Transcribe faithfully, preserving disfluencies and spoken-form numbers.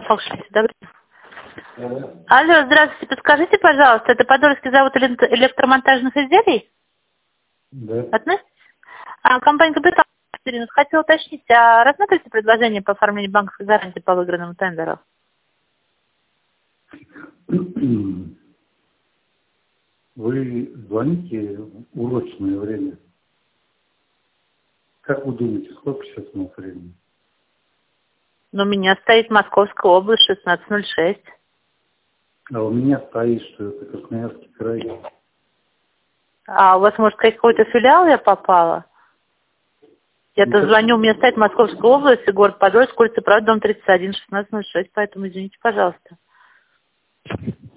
Фокшите, добрый день. Алло, здравствуйте, подскажите, пожалуйста, это Подольский завод электромонтажных изделий? Да. Относитесь? А, компания «Капитал». Хотела уточнить, а рассматриваете предложение по оформлению банковской гарантии по выигранному тендеру? Вы звоните в урочное время. Как вы думаете, сколько сейчас у нас времени? Ну, у меня стоит Московская область, шестнадцать ноль шесть. А у меня стоит, что это Красноярский край. А у вас, может, какой-то филиал я попала? Я-то Ну, звоню, у меня стоит Московская область, и город Подольск, улица Правды, дом тридцать один, шестнадцать ноль шесть, поэтому извините, пожалуйста.